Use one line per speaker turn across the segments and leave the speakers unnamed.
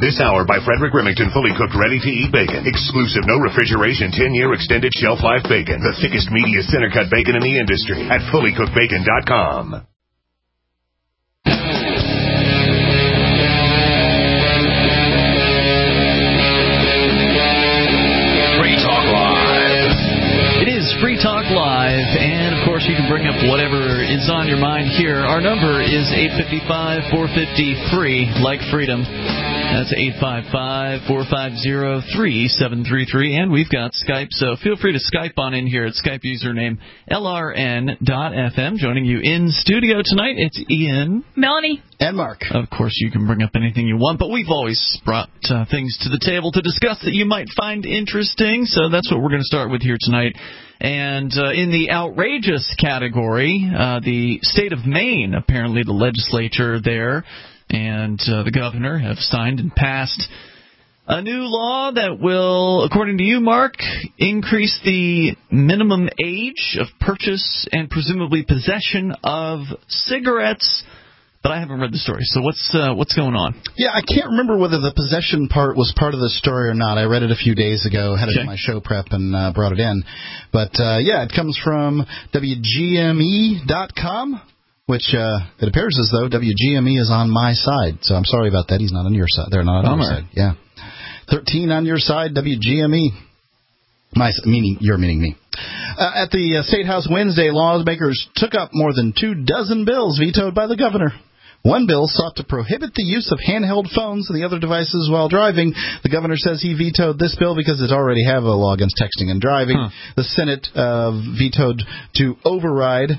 This hour by Frederick Remington, fully cooked, ready-to-eat bacon. Exclusive, no refrigeration, 10-year extended shelf life bacon. The thickest, meatiest center-cut bacon in the industry at fullycookedbacon.com.
Free Talk Live, and of course you can bring up whatever is on your mind here. Our number is 855-450-FREE, like freedom. That's 855-450-3733, and we've got Skype, so feel free to Skype on in here at Skype username LRN.FM. Joining you in studio tonight, it's Ian,
Melanie,
and Mark.
Of course, you can bring up anything you want, but we've always brought things to the table to discuss that you might find interesting, so that's what we're going to start with here tonight. And in the outrageous category, the state of Maine, apparently the legislature there and the governor have signed and passed a new law that will, according to you, Mark, increase the minimum age of purchase and presumably possession of cigarettes. But I haven't read the story, so what's going on?
Yeah, I can't remember whether the possession part was part of the story or not. I read it a few days ago, had it in my show prep, and brought it in. But, yeah, it comes from WGME.com, which it appears as though WGME is on my side. So I'm sorry about that. He's not on your side. They're not on your side. Yeah. 13 on your side, WGME. Meaning me. At the State House Wednesday, lawmakers took up more than 24 bills vetoed by the governor. One bill sought to prohibit the use of handheld phones and the other devices while driving. The governor says he vetoed this bill because it already have a law against texting and driving. The Senate voted to override,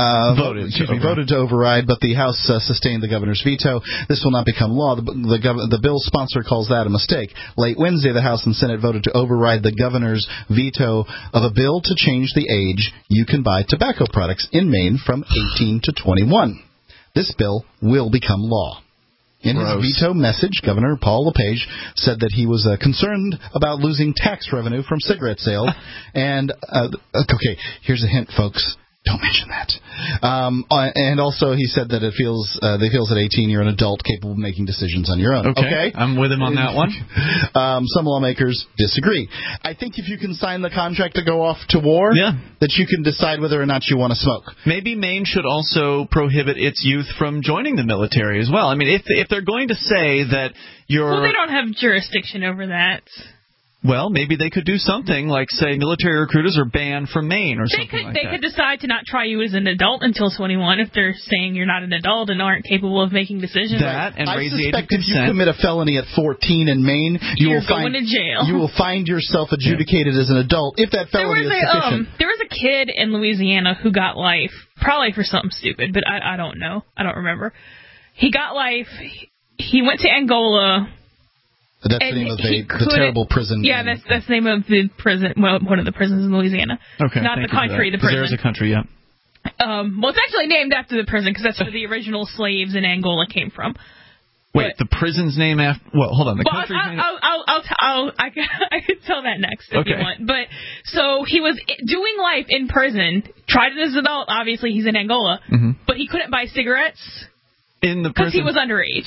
but the House sustained the governor's veto. This will not become law. The bill's sponsor calls that a mistake. Late Wednesday, the House and Senate voted to override the governor's veto of a bill to change the age you can buy tobacco products in Maine from 18 to 21. This bill will become law. In his veto message, Governor Paul LePage said that he was concerned about losing tax revenue from cigarette sales. And, okay, here's a hint, folks. Don't mention that. And also, he said that they feels at 18 you're an adult capable of making decisions on your own. Okay?
I'm with him on that one.
Some lawmakers disagree. I think if you can sign the contract to go off to war, that you can decide whether or not you want to smoke.
Maybe Maine should also prohibit its youth from joining the military as well. I mean, if they're going to say that you're...
Well, they don't have jurisdiction over that.
Well, maybe they could do something like, say, military recruiters are banned from Maine or something like that.
They could decide to not try you as an adult until 21 if they're saying you're not an adult and aren't capable of making decisions.
That and raise the age of consent.
I suspect if you commit a felony at 14 in Maine,
you're going to jail.
You will find yourself adjudicated as an adult if that felony is sufficient.
There was a kid in Louisiana who got life, probably for something stupid, but I don't know. I don't remember. He got life. He went to Angola.
That's the name of the terrible prison.
Yeah, that's the name of the prison. Well, one of the prisons in Louisiana.
Okay,
not the country, the prison.
There's a country, yeah.
Well, it's actually named after the prison because that's where the original slaves in Angola came from.
Wait, the prison's name after? Well, hold on. The country's name.
I can tell that next if you want. But so he was doing life in prison. Tried it as an adult. Obviously, he's in Angola, but he couldn't buy cigarettes
in the prison
because he was underage.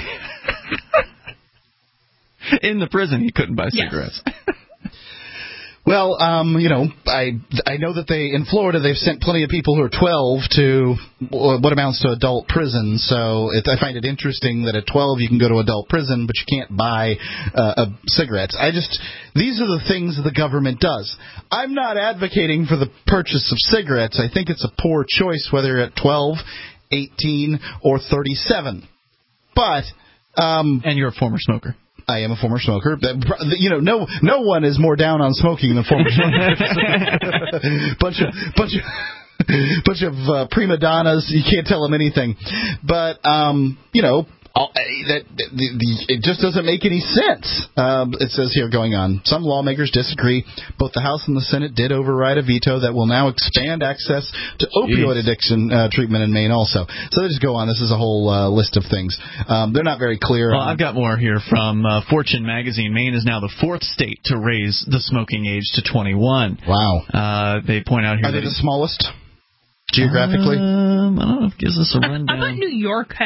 In the prison, he couldn't buy cigarettes.
Yes. Well, I know that in Florida, they've sent plenty of people who are 12 to what amounts to adult prison. So I find it interesting that at 12 you can go to adult prison, but you can't buy cigarettes. These are the things the government does. I'm not advocating for the purchase of cigarettes. I think it's a poor choice whether you're at 12, 18, or 37. But
and you're a former smoker.
I am a former smoker. No one is more down on smoking than former smokers. bunch of prima donnas. You can't tell them anything. But it just doesn't make any sense. It says here going on. Some lawmakers disagree. Both the House and the Senate did override a veto that will now expand access to opioid addiction treatment in Maine also. So they just go on. This is a whole list of things. They're not very clear.
Well, I've got more here from Fortune magazine. Maine is now the 4th state to raise the smoking age to 21.
Wow.
They point out here.
Are they the smallest geographically?
I don't know if it gives us a rundown.
I thought New York had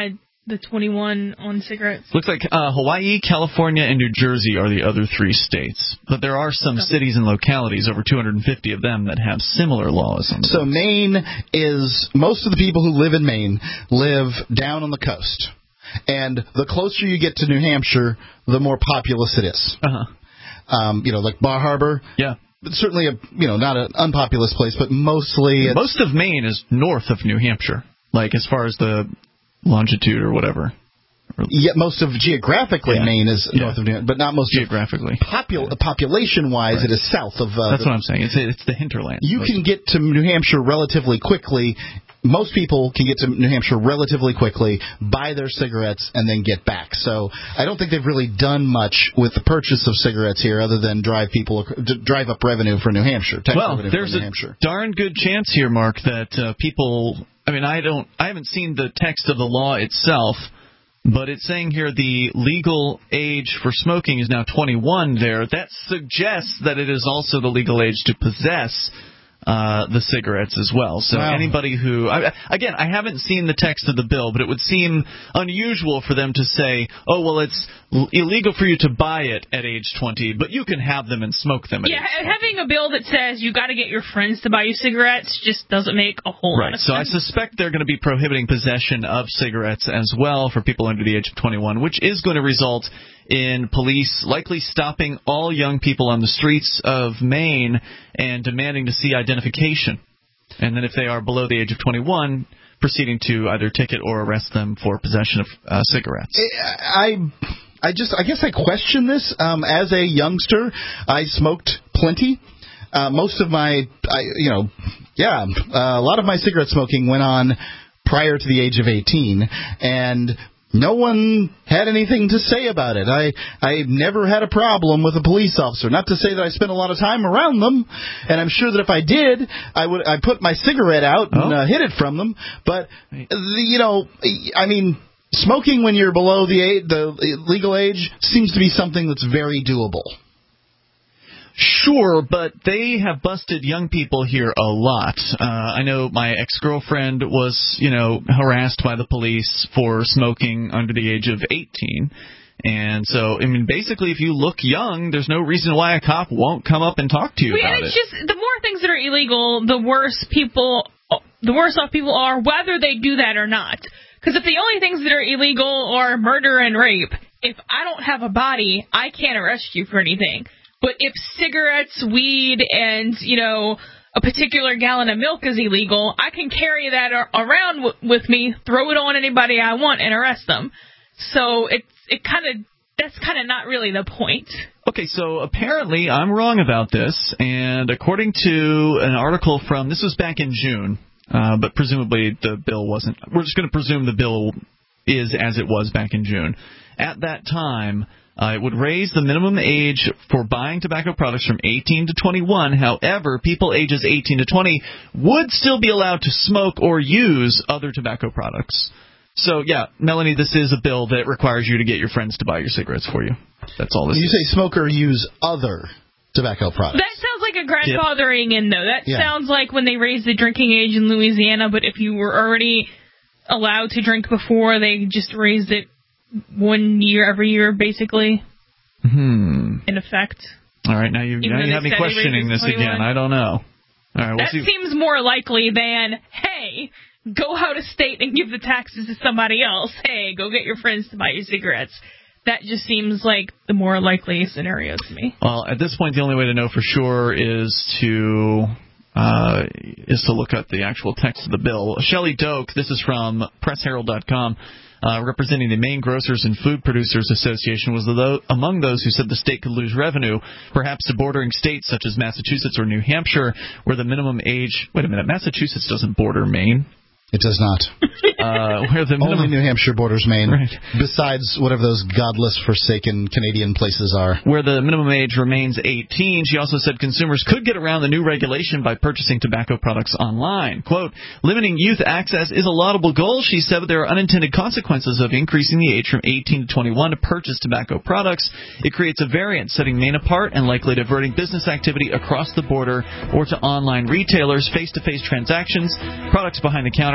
the 21 on cigarettes.
Looks like Hawaii, California, and New Jersey are the other 3 states. But there are some cities and localities, over 250 of them, that have similar laws.
So Maine is, most of the people who live in Maine live down on the coast. And the closer you get to New Hampshire, the more populous it is. Like Bar Harbor.
Yeah.
Certainly, not an unpopulous place, but mostly...
Most of Maine is north of New Hampshire, like as far as the longitude or whatever.
Yeah, most of geographically Maine is north of New Hampshire, but not most
geographically.
Population-wise, it is south of...
That's what I'm saying. It's the hinterland.
You can get to New Hampshire relatively quickly. Most people can get to New Hampshire relatively quickly, buy their cigarettes, and then get back. So I don't think they've really done much with the purchase of cigarettes here other than drive up revenue for New Hampshire.
There's a darn good chance here, Mark, that people... I mean, I haven't seen the text of the law itself, but it's saying here the legal age for smoking is now 21 there. That suggests that it is also the legal age to possess the cigarettes as well. So anybody who... Again, I haven't seen the text of the bill, but it would seem unusual for them to say, oh, well, it's illegal for you to buy it at age 20, but you can have them and smoke them at age 20.
Having a bill that says you got to get your friends to buy you cigarettes just doesn't make a whole lot of sense.
So I suspect they're going to be prohibiting possession of cigarettes as well for people under the age of 21, which is going to result in police likely stopping all young people on the streets of Maine and demanding to see identification. And then if they are below the age of 21, proceeding to either ticket or arrest them for possession of cigarettes.
I guess I question this. As a youngster, I smoked plenty. Most of my, a lot of my cigarette smoking went on prior to the age of 18, and no one had anything to say about it. I never had a problem with a police officer. Not to say that I spent a lot of time around them, and I'm sure that if I did, I put my cigarette out and hid it from them. But smoking when you're below the legal age seems to be something that's very doable.
Sure, but they have busted young people here a lot. I know my ex-girlfriend was, harassed by the police for smoking under the age of 18. And so, basically, if you look young, there's no reason why a cop won't come up and talk to you about it.
It's just, the more things that are illegal, the worse off people are, whether they do that or not. Because if the only things that are illegal are murder and rape, if I don't have a body, I can't arrest you for anything. But if cigarettes, weed, and, a particular gallon of milk is illegal, I can carry that around with me, throw it on anybody I want, and arrest them. So that's kind of not really the point.
Okay, so apparently I'm wrong about this, and according to an article this was back in June, but presumably the bill wasn't. We're just going to presume the bill is as it was back in June. At that time, it would raise the minimum age for buying tobacco products from 18 to 21. However, people ages 18 to 20 would still be allowed to smoke or use other tobacco products. So, Melanie, this is a bill that requires you to get your friends to buy your cigarettes for you. That's all this is.
You say smoke or use other tobacco products.
That sounds like a grandfathering in, though. That sounds like when they raised the drinking age in Louisiana, but if you were already allowed to drink before, they just raised it 1 year every year, basically, in effect.
All right, now you have me questioning this again. I don't know. All right,
that seems more likely than, hey, go out of state and give the taxes to somebody else. Hey, go get your friends to buy your cigarettes. That just seems like the more likely scenario to me.
Well, at this point, the only way to know for sure is to look at the actual text of the bill. Shelley Doak, this is from PressHerald.com. Representing the Maine Grocers and Food Producers Association, was among those who said the state could lose revenue, perhaps to bordering states such as Massachusetts or New Hampshire, where the minimum age... Wait a minute, Massachusetts doesn't border Maine.
It does not.
Where the minimum...
Only New Hampshire borders Maine,
right.
Besides whatever those godless, forsaken Canadian places are.
Where the minimum age remains 18. She also said consumers could get around the new regulation by purchasing tobacco products online. Quote, limiting youth access is a laudable goal, she said, but there are unintended consequences of increasing the age from 18 to 21 to purchase tobacco products. It creates a variance, setting Maine apart and likely diverting business activity across the border or to online retailers, face-to-face transactions, products behind the counter,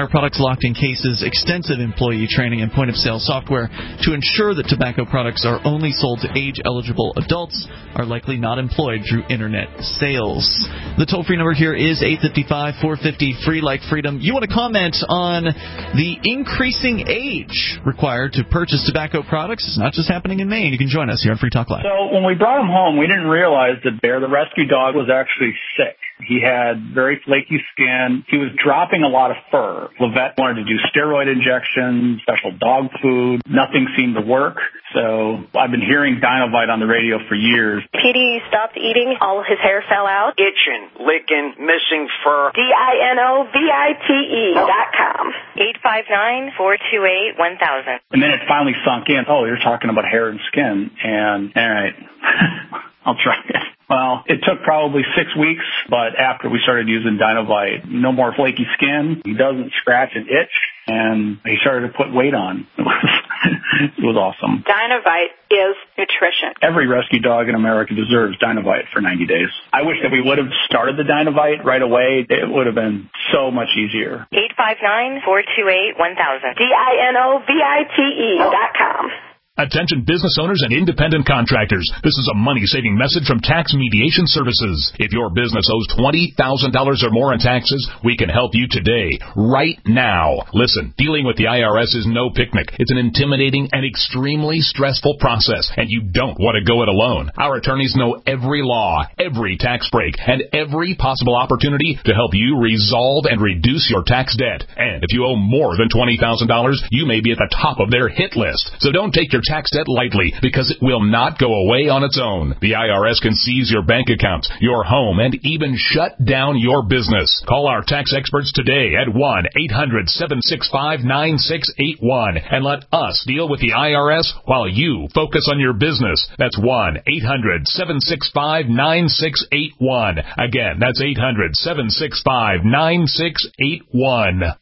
Fire Products Locked in Cases extensive employee training and point-of-sale software to ensure that tobacco products are only sold to age-eligible adults are likely not employed through Internet sales. The toll-free number here is 855-450-FREE like freedom. You want to comment on the increasing age required to purchase tobacco products? It's not just happening in Maine. You can join us here on Free Talk Live.
So when we brought him home, we didn't realize that Bear, the rescue dog, was actually sick. He had very flaky skin. He was dropping a lot of fur. Levette wanted to do steroid injections, special dog food. Nothing seemed to work. So I've been hearing Dinovite on the radio for years.
Petey stopped eating. All of his hair fell out.
Itching, licking, missing fur.
DINOVITE.com. 859-428-1000.
And then it finally sunk in. Oh, you're talking about hair and skin. And, all right, I'll try it. Well, it took probably 6 weeks, but after we started using Dinovite, no more flaky skin. He doesn't scratch and itch, and he started to put weight on. It was awesome.
Dinovite is nutrition.
Every rescue dog in America deserves Dinovite for 90 days. I wish that we would have started the Dinovite right away. It would have been so much easier.
859-428-1000. DINOVITE.com.
Attention business owners and independent contractors. This is a money-saving message from Tax Mediation Services. If your business owes $20,000 or more in taxes, we can help you today, right now. Listen, dealing with the IRS is no picnic. It's an intimidating and extremely stressful process, and you don't want to go it alone. Our attorneys know every law, every tax break, and every possible opportunity to help you resolve and reduce your tax debt. And if you owe more than $20,000, you may be at the top of their hit list. So don't take your tax debt lightly, because it will not go away on its own. The IRS can seize your bank accounts, your home, and even shut down your business. Call our tax experts today at 1-800-765-9681 and let us deal with the IRS while you focus on your business. That's 1-800-765-9681. Again, that's 800-765-9681.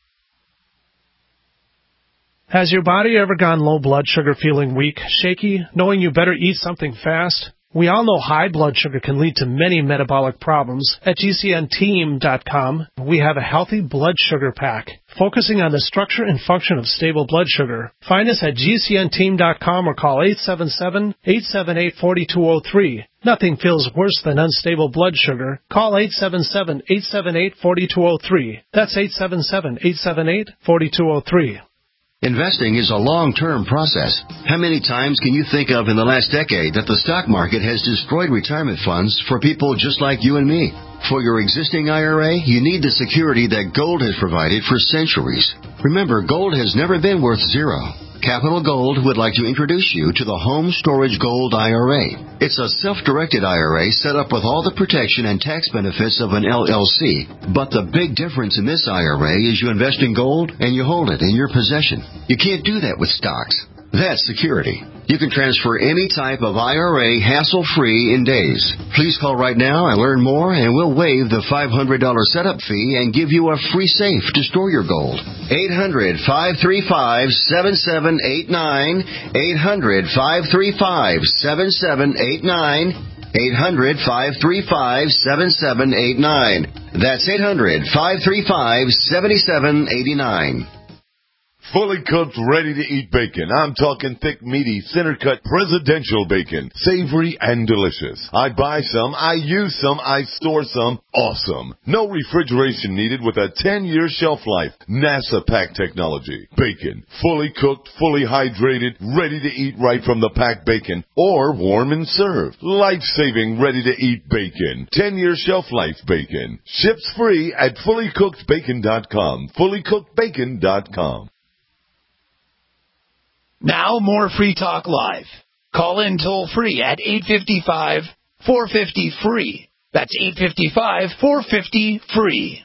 Has your body ever gone low blood sugar, feeling weak, shaky, knowing you better eat something fast? We all know high blood sugar can lead to many metabolic problems. At GCNteam.com, we have a healthy blood sugar pack, focusing on the structure and function of stable blood sugar. Find us at GCNteam.com or call 877-878-4203. Nothing feels worse than unstable blood sugar. Call 877-878-4203. That's 877-878-4203.
Investing is a long-term process. How many times can you think of in the last decade that the stock market has destroyed retirement funds for people just like you and me? For your existing IRA, you need the security that gold has provided for centuries. Remember, gold has never been worth zero. Capital Gold would like to introduce you to the Home Storage Gold IRA. It's a self-directed IRA set up with all the protection and tax benefits of an LLC. But the big difference in this IRA is you invest in gold and you hold it in your possession. You can't do that with stocks. That's security. You can transfer any type of IRA hassle-free in days. Please call right now and learn more, and we'll waive the $500 setup fee and give you a free safe to store your gold. 800-535-7789. 800-535-7789. 800-535-7789. That's 800-535-7789.
Fully cooked, ready-to-eat bacon. I'm talking thick, meaty, center-cut, presidential bacon. Savory and delicious. I buy some, I use some, I store some. Awesome. No refrigeration needed with a 10-year shelf life. NASA pack technology. Bacon. Fully cooked, fully hydrated, ready to eat right from the packed bacon. Or warm and served. Life-saving, ready-to-eat bacon. 10-year shelf life bacon. Ships free at fullycookedbacon.com. Fullycookedbacon.com.
Now more Free Talk Live. Call in toll free at 855-450-FREE. That's 855-450-FREE.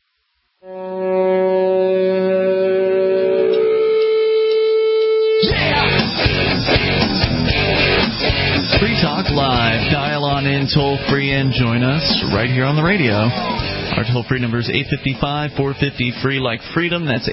Free Talk Live. Dial on in toll free and join us right here on the radio. Our toll-free number is 855-450-FREE like freedom. That's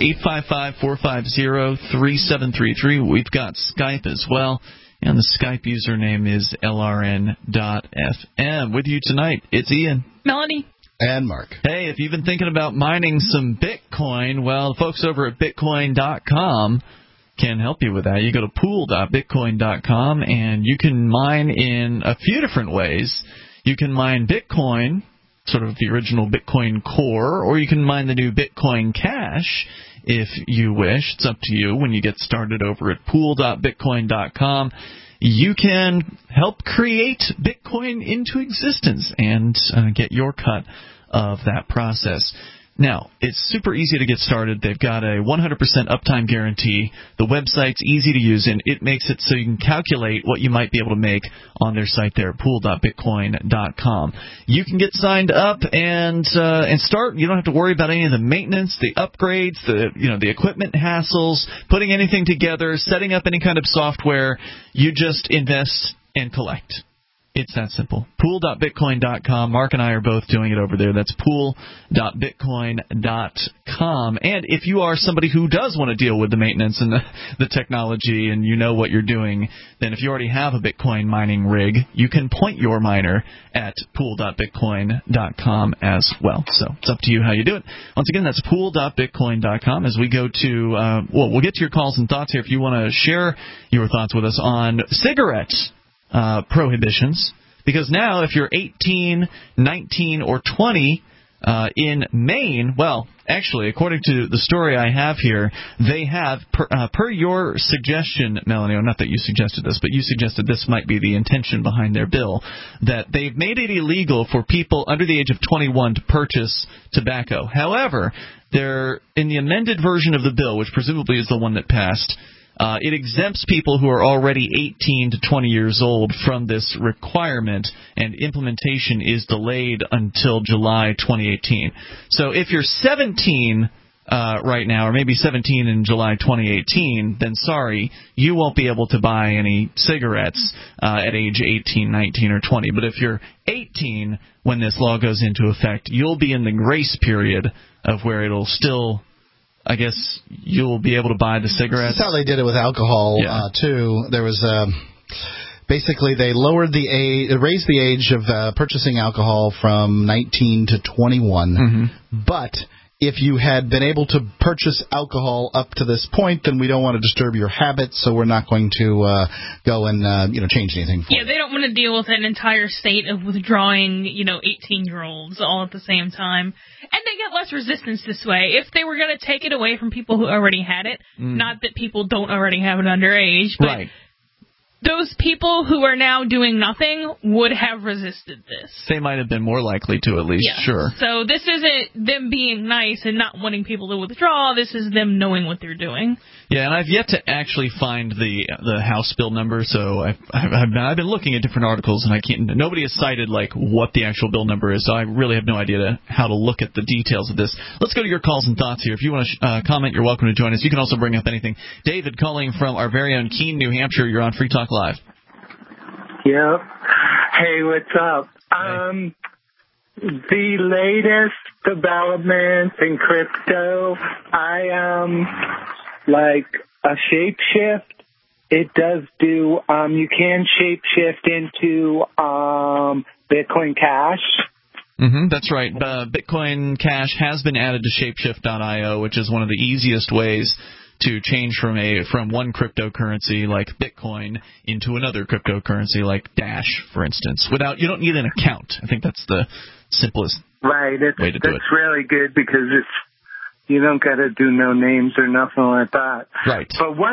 855-450-3733. We've got Skype as well, and the Skype username is LRN.FM. With you tonight, it's Ian.
Melanie.
And Mark.
Hey, if you've been thinking about mining some Bitcoin, well, the folks over at Bitcoin.com can help you with that. You go to pool.bitcoin.com, and you can mine in a few different ways. You can mine Bitcoin, sort of the original Bitcoin Core, or you can mine the new Bitcoin Cash if you wish. It's up to you when you get started over at pool.bitcoin.com. You can help create Bitcoin into existence and get your cut of that process. Now, it's super easy to get started. They've got a 100% uptime guarantee. The website's easy to use, and it makes it so you can calculate what you might be able to make on their site there, pool.bitcoin.com. You can get signed up and start. You don't have to worry about any of the maintenance, the upgrades, the equipment hassles, putting anything together, setting up any kind of software. You just invest and collect. It's that simple. Pool.bitcoin.com. Mark and I are both doing it over there. That's pool.bitcoin.com. And if you are somebody who does want to deal with the maintenance and the technology and you know what you're doing, then if you already have a Bitcoin mining rig, you can point your miner at pool.bitcoin.com as well. So it's up to you how you do it. Once again, that's pool.bitcoin.com. As we go to, we'll get to your calls and thoughts here if you want to share your thoughts with us on cigarettes. Prohibitions, because now if you're 18, 19, or 20 in Maine, well, actually, according to the story I have here, they have, per your suggestion, Melanie, not that you suggested this, but you suggested this might be the intention behind their bill, that they've made it illegal for people under the age of 21 to purchase tobacco. However, they're in the amended version of the bill, which presumably is the one that passed, it exempts people who are already 18 to 20 years old from this requirement, and implementation is delayed until July 2018. So if you're 17 right now, or maybe 17 in July 2018, then sorry, you won't be able to buy any cigarettes at age 18, 19, or 20. But if you're 18 when this law goes into effect, you'll be in the grace period of where it'll still... I guess you'll be able to buy the cigarettes.
That's how they did it with alcohol, too. There was basically they raised the age of purchasing alcohol from 19 to 21. Mm-hmm. But if you had been able to purchase alcohol up to this point, then we don't want to disturb your habits, so we're not going to go and change anything for you.
They don't want to deal with an entire state of withdrawing 18-year-olds all at the same time. And they get less resistance this way. If they were going to take it away from people who already had it, not that people don't already have it underage, but
right.
Those people who are now doing nothing would have resisted this.
They might have been more likely to, at least, sure.
So this isn't them being nice and not wanting people to withdraw. This is them knowing what they're doing.
Yeah, and I've yet to actually find the House bill number, so I've been looking at different articles, and nobody has cited what the actual bill number is, so I really have no idea how to look at the details of this. Let's go to your calls and thoughts here. If you want to comment, you're welcome to join us. You can also bring up anything. David calling from our very own Keene, New Hampshire. You're on Free Talk Live.
Yep. Hey, what's up? Hey. The latest developments in crypto, like a shapeshift, it does do, you can shapeshift into Bitcoin Cash.
That's right. Bitcoin Cash has been added to Shapeshift.io, which is one of the easiest ways to change from one cryptocurrency like Bitcoin into another cryptocurrency like Dash, for instance. You don't need an account. I think that's the simplest way to do it.
That's really good because you don't got to do no names or nothing like that.
Right.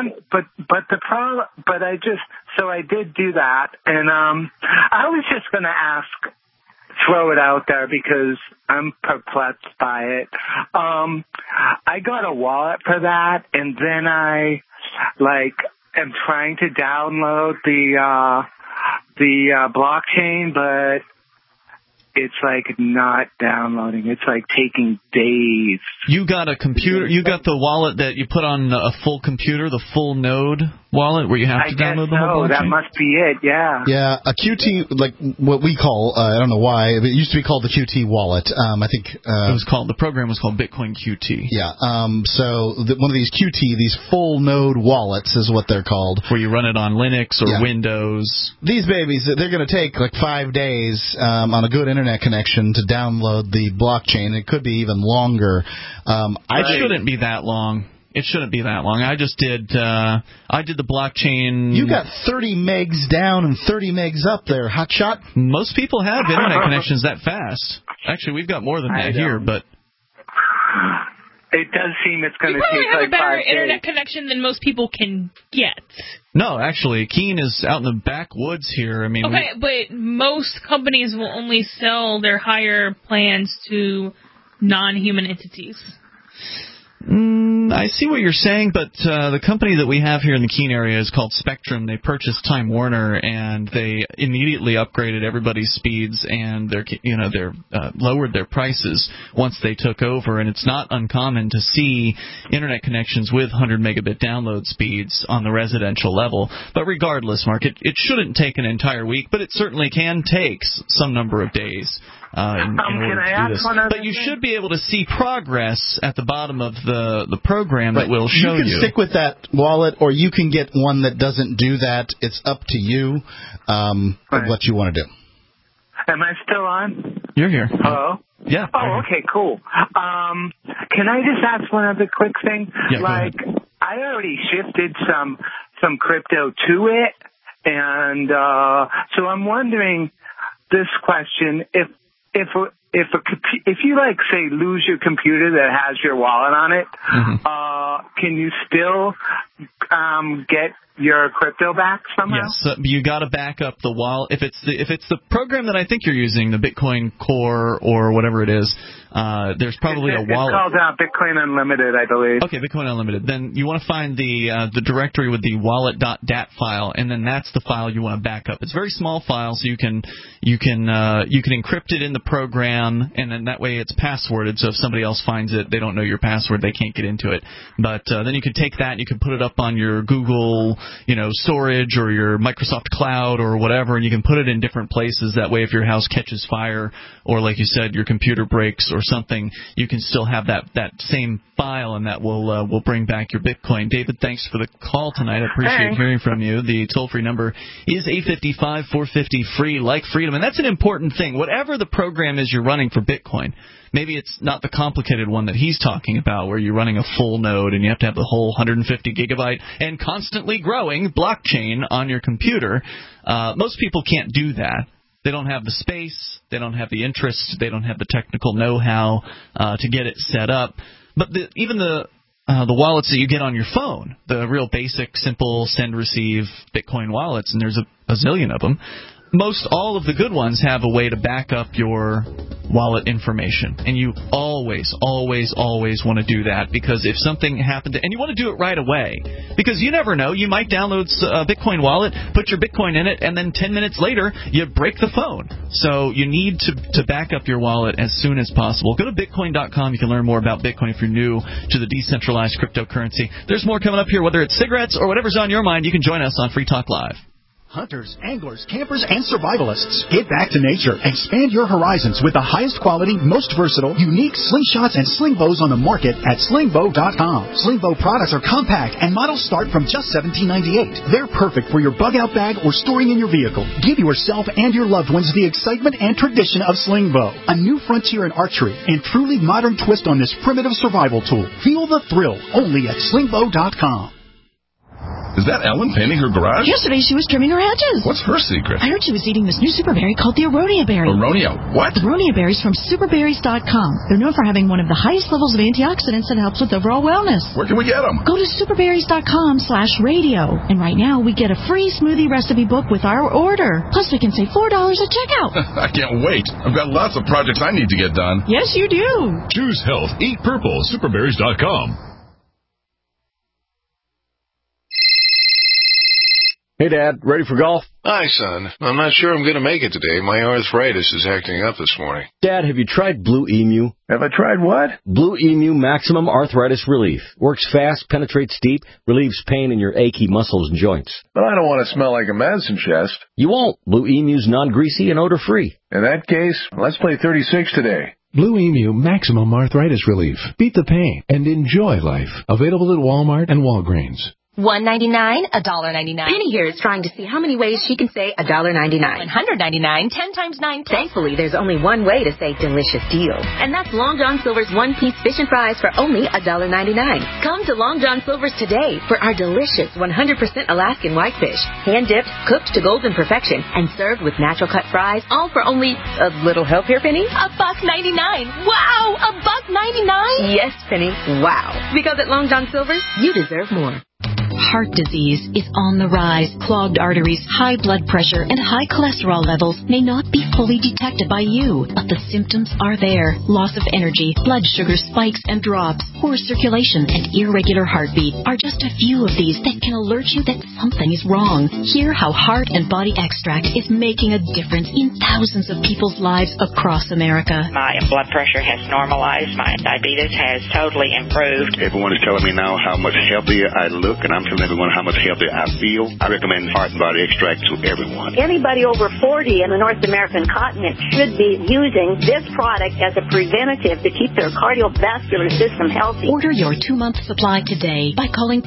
But I did do that, and I was just going to throw it out there because I'm perplexed by it. I got a wallet for that, and then I am trying to download the blockchain, but it's not downloading. It's taking days.
You got a computer? You got the wallet that you put on a full computer, the full node wallet where you have to download the whole blockchain?
That must be it, yeah.
Yeah, a QT, like what we call, I don't know why, it used to be called the QT wallet. I think
the program was called Bitcoin QT.
Yeah, so one of these QT, these full node wallets is what they're called.
Where you run it on Linux or Windows.
These babies, they're going to take like 5 days on a good internet connection to download the blockchain. It could be even longer.
It shouldn't be that long. It shouldn't be that long. I just did. I did the blockchain.
You got 30 megs down and 30 megs up there, hotshot.
Most people have internet connections that fast. Actually, we've got more than that here, but
it does seem it's going to take
have
like
a better
5 days.
internet connection than most people can get.
No, actually, Keene is out in the backwoods here. I mean,
okay, but most companies will only sell their higher plans to non-human entities.
I see what you're saying, but the company that we have here in the Keene area is called Spectrum. They purchased Time Warner, and they immediately upgraded everybody's speeds, and they're lowered their prices once they took over. And it's not uncommon to see internet connections with 100 megabit download speeds on the residential level. But regardless, Mark, it shouldn't take an entire week, but it certainly can take some number of days. In order to do this. But you should be able to see progress at the bottom of the program that will show you.
You can stick with that wallet, or you can get one that doesn't do that. It's up to you what you want to do.
Am I still on?
You're here.
Hello?
Yeah.
Oh, okay, cool. Can I just ask one other quick thing?
Yeah,
like, I already shifted some crypto to it, and so I'm wondering this question: if you like say lose your computer that has your wallet on it, can you still get your crypto back somehow?
Yes, you got to back up the wallet. If it's the program that I think you're using, the Bitcoin Core or whatever it is, there's probably a wallet.
It's called Bitcoin Unlimited, I believe.
Okay, Bitcoin Unlimited. Then you want to find the directory with the wallet.dat file, and then that's the file you want to back up. It's a very small file, so you can encrypt it in the program, and then that way it's passworded. So if somebody else finds it, they don't know your password, they can't get into it. But then you can take that, and you can put it up on your Google, storage or your Microsoft Cloud or whatever, and you can put it in different places. That way, if your house catches fire or, like you said, your computer breaks or something, you can still have that same file, and that will bring back your Bitcoin. David, thanks for the call tonight. I appreciate hearing from you. The toll-free number is 855-450-FREE, like freedom, and that's an important thing. Whatever the program is you're running for Bitcoin, maybe it's not the complicated one that he's talking about, where you're running a full node and you have to have the whole 150 gigabyte and constantly growing blockchain on your computer. Most people can't do that. They don't have the space, they don't have the interest, they don't have the technical know-how to get it set up. But even the wallets that you get on your phone, the real basic, simple send-receive Bitcoin wallets, and there's a zillion of them, most all of the good ones have a way to back up your wallet information. And you always, always, always want to do that, because if something happened, and you want to do it right away, because you never know, you might download a Bitcoin wallet, put your Bitcoin in it, and then 10 minutes later, you break the phone. So you need to back up your wallet as soon as possible. Go to Bitcoin.com. You can learn more about Bitcoin if you're new to the decentralized cryptocurrency. There's more coming up here, whether it's cigarettes or whatever's on your mind. You can join us on Free Talk Live.
Hunters, anglers, campers, and survivalists. Get back to nature. Expand your horizons with the highest quality, most versatile, unique slingshots and sling bows on the market at slingbow.com. Sling bow products are compact and models start from just $17.98. They're perfect for your bug-out bag or storing in your vehicle. Give yourself and your loved ones the excitement and tradition of sling bow, a new frontier in archery and truly modern twist on this primitive survival tool. Feel the thrill only at slingbow.com.
Is that Ellen painting her garage?
Yesterday she was trimming her hedges.
What's her secret?
I heard she was eating this new super berry called the Aronia berry.
Aronia what?
Aronia berries from superberries.com. They're known for having one of the highest levels of antioxidants that helps with overall wellness.
Where can we get them?
Go to superberries.com/radio. And right now we get a free smoothie recipe book with our order. Plus we can save $4 at checkout.
I can't wait. I've got lots of projects I need to get done.
Yes, you do.
Choose health. Eat purple. Superberries.com. Hey, Dad, ready for golf?
Hi, son. I'm not sure I'm going to make it today. My arthritis is acting up this morning.
Dad, have you tried Blue Emu?
Have I tried what?
Blue Emu Maximum Arthritis Relief. Works fast, penetrates deep, relieves pain in your achy muscles and joints.
But I don't want to smell like a medicine chest.
You won't. Blue Emu's non-greasy and odor-free.
In that case, let's play 36 today.
Blue Emu Maximum Arthritis Relief. Beat the pain and enjoy life. Available at Walmart and Walgreens.
$1.99, $1.99.
Penny here is trying to see how many ways she can say $1.99.
$100.99, 10 times 9.
Thankfully, there's only one way to say delicious deal. And that's Long John Silver's one-piece fish and fries for only $1.99. Come to Long John Silver's today for our delicious 100% Alaskan whitefish. Hand-dipped, cooked to golden perfection, and served with natural cut fries, all for only a little help here, Penny?
$1.99. Wow, $1.99?
Yes, Penny. Wow. Because at Long John Silver's, you deserve more.
Heart disease is on the rise. Clogged arteries, high blood pressure, and high cholesterol levels may not be fully detected by you, but the symptoms are there. Loss of energy, blood sugar spikes and drops, poor circulation, and irregular heartbeat are just a few of these that can alert you that something is wrong. Hear how Heart and Body Extract is making a difference in thousands of people's lives across America.
My blood pressure has normalized. My diabetes has totally improved.
Everyone is telling me now how much healthier I look, and I'm telling everyone how much healthier I feel. I recommend Heart and Body Extract to everyone.
Anybody over 40 in the North American continent should be using this product as a preventative to keep their cardiovascular system healthy.
Order your 2-month supply today by calling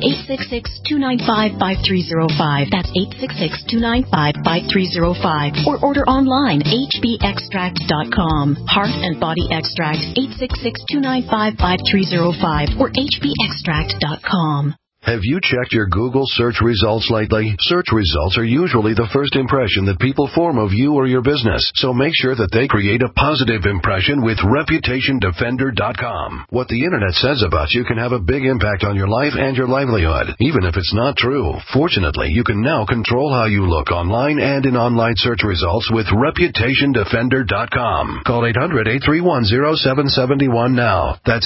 866-295-5305. That's 866-295-5305. Or order online, hbextract.com. Heart and Body Extract, 866-295-5305 or hbextract.com.
Have you checked your Google search results lately? Search results are usually the first impression that people form of you or your business, so make sure that they create a positive impression with ReputationDefender.com. What the Internet says about you can have a big impact on your life and your livelihood, even if it's not true. Fortunately, you can now control how you look online and in online search results with ReputationDefender.com. Call 800-831-0771 now. That's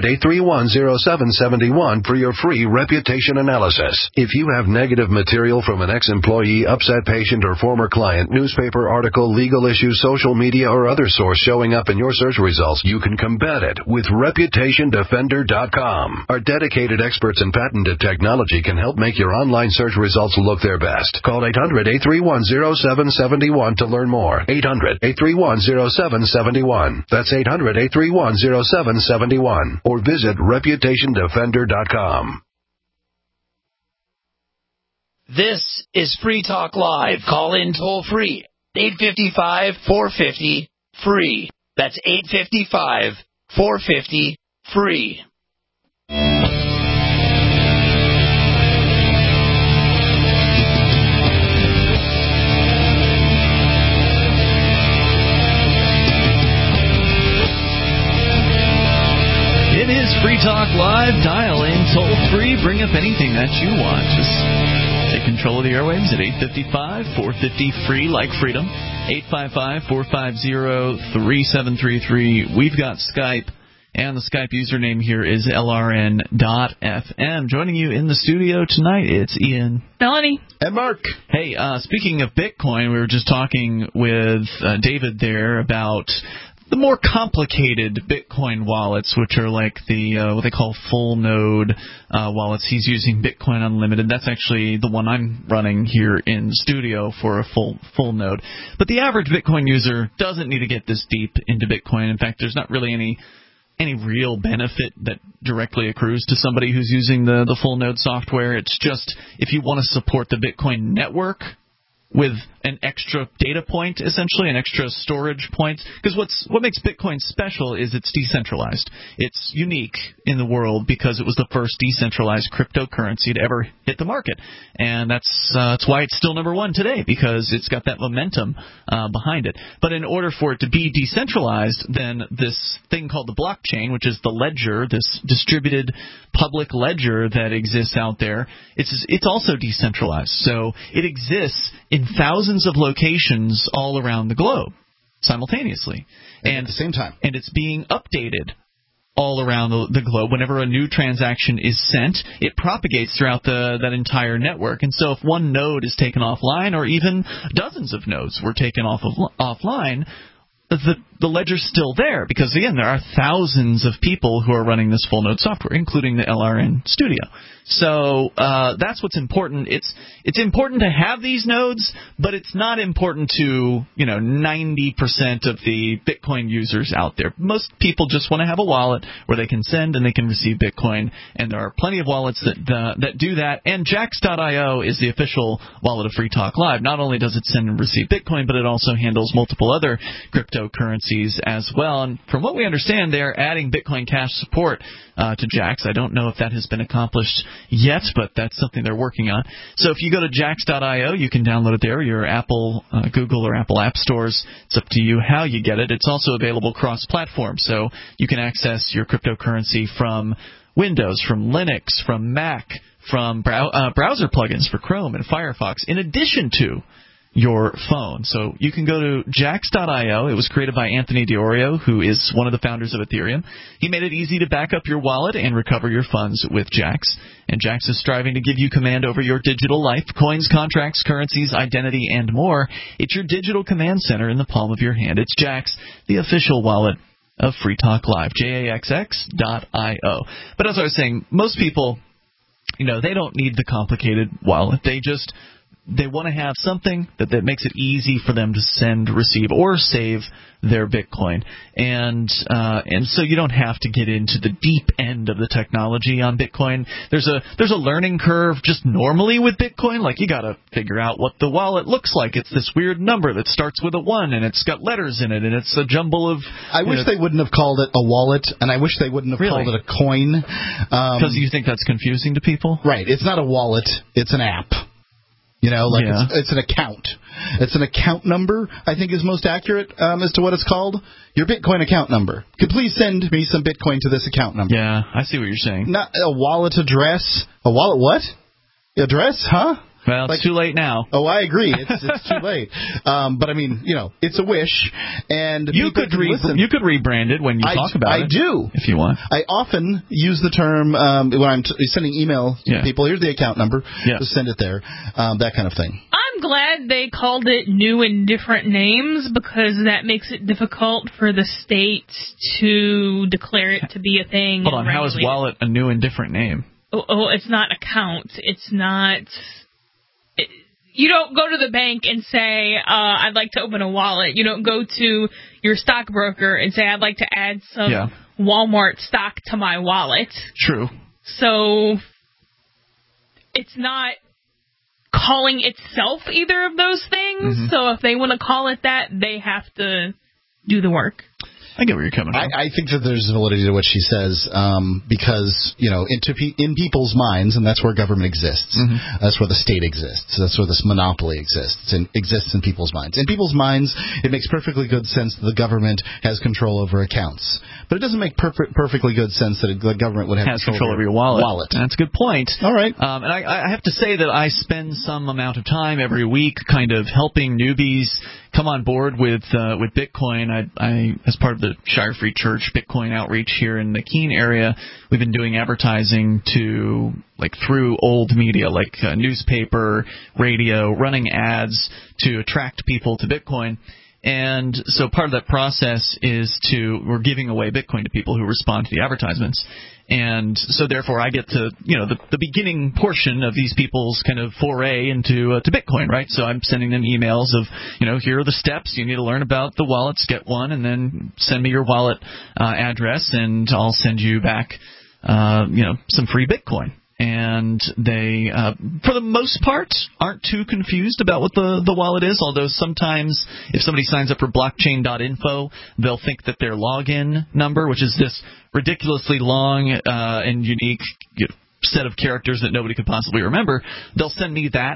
800-831-0771 for your free reputation analysis. If you have negative material from an ex-employee, upset patient, or former client, newspaper article, legal issue, social media, or other source showing up in your search results, you can combat it with ReputationDefender.com. Our dedicated experts in patented technology can help make your online search results look their best. Call 800-831-0771 to learn more. 800-831-0771. That's 800-831-0771. Or visit ReputationDefender.com.
This is Free Talk Live. Call in toll free. 855-450-FREE. That's 855-450-FREE.
It is Free Talk Live. Dial in toll free. Bring up anything that you want. Just take control of the airwaves at 855-450-FREE, like freedom. 855-450-3733. We've got Skype, and the Skype username here is LRN.FM. Joining you in the studio tonight, it's Ian,
Melanie,
and Mark.
Hey, speaking of Bitcoin, we were just talking with David there about the more complicated Bitcoin wallets, which are like the what they call full node wallets. He's using Bitcoin Unlimited. That's actually the one I'm running here in studio for a full node. But the average Bitcoin user doesn't need to get this deep into Bitcoin. In fact, there's not really any real benefit that directly accrues to somebody who's using the full node software. It's just if you want to support the Bitcoin network with an extra data point, essentially, an extra storage point. Because what makes Bitcoin special is it's decentralized. It's unique in the world because it was the first decentralized cryptocurrency to ever hit the market. And that's why it's still number one today, because it's got that momentum behind it. But in order for it to be decentralized, then this thing called the blockchain, which is the ledger, this distributed public ledger that exists out there, it's also decentralized. So it exists in thousands of locations all around the globe simultaneously, and
at the same time,
and it's being updated all around the globe. Whenever a new transaction is sent, it propagates throughout that entire network. And so if one node is taken offline, or even dozens of nodes were taken offline, the ledger's still there, because, again, there are thousands of people who are running this full node software, including the LRN Studio. So that's what's important. It's important to have these nodes, but it's not important to 90% of the Bitcoin users out there. Most people just want to have a wallet where they can send and they can receive Bitcoin, and there are plenty of wallets that do that. And Jaxx.io is the official wallet of Free Talk Live. Not only does it send and receive Bitcoin, but it also handles multiple other cryptocurrencies as well. And from what we understand, they're adding Bitcoin Cash support to Jaxx. I don't know if that has been accomplished yet, but that's something they're working on. So if you go to Jaxx.io, you can download it there, your Apple, Google, or Apple app stores. It's up to you how you get it. It's also available cross-platform, so you can access your cryptocurrency from Windows, from Linux, from Mac, from browser plugins for Chrome and Firefox, in addition to your phone. So you can go to Jaxx.io. It was created by Anthony D'Orio, who is one of the founders of Ethereum. He made it easy to back up your wallet and recover your funds with Jaxx. And Jaxx is striving to give you command over your digital life, coins, contracts, currencies, identity, and more. It's your digital command center in the palm of your hand. It's Jaxx, the official wallet of Free Talk Live, Jaxx.io. But as I was saying, most people, they don't need the complicated wallet. They want to have something that makes it easy for them to send, receive, or save their Bitcoin. And so you don't have to get into the deep end of the technology on Bitcoin. There's a learning curve just normally with Bitcoin. Like, you got to figure out what the wallet looks like. It's this weird number that starts with a 1, and it's got letters in it, and it's a jumble of...
I wish they wouldn't have called it a wallet, and I wish they wouldn't have called it a coin.
Because you think that's confusing to people?
Right. It's not a wallet. It's an app. It's an account. It's an account number, I think, is most accurate as to what it's called. Your Bitcoin account number. Could please send me some Bitcoin to this account number.
Yeah, I see what you're saying.
Not a wallet address. A wallet what? Address, huh?
Well, it's too late now.
Oh, I agree. It's too late. But I mean, it's a wish, and
you could rebrand it when you talk about it.
I do,
if you want.
I often use the term when I'm sending email to people. Here's the account number. Just send it there. That kind of thing.
I'm glad they called it new and different names, because that makes it difficult for the states to declare it to be a thing.
Hold on, how is wallet a new and different name?
Oh, it's not account. It's not. You don't go to the bank and say, I'd like to open a wallet. You don't go to your stockbroker and say, I'd like to add some Walmart stock to my wallet.
True.
So it's not calling itself either of those things. Mm-hmm. So if they want to call it that, they have to do the work.
I get where you're coming from.
I think that there's validity to what she says, because, in people's minds, and that's where government exists. Mm-hmm. That's where the state exists. That's where this monopoly exists, and exists in people's minds. In people's minds, it makes perfectly good sense that the government has control over accounts. But it doesn't make perfectly good sense that the government would have
control over your wallet. That's a good point.
All right.
And I have to say that I spend some amount of time every week kind of helping newbies come on board with Bitcoin. I as part of the Shire Free Church Bitcoin outreach here in the Keene area, we've been doing advertising through old media like newspaper, radio, running ads to attract people to Bitcoin. And so part of that process is we're giving away Bitcoin to people who respond to the advertisements. And so therefore I get to, the beginning portion of these people's kind of foray into to Bitcoin, right? So I'm sending them emails of, here are the steps. You need to learn about the wallets, get one, and then send me your wallet address, and I'll send you back, some free Bitcoin. And they, for the most part, aren't too confused about what the wallet is, although sometimes if somebody signs up for blockchain.info, they'll think that their login number, which is this ridiculously long and unique set of characters that nobody could possibly remember, they'll send me that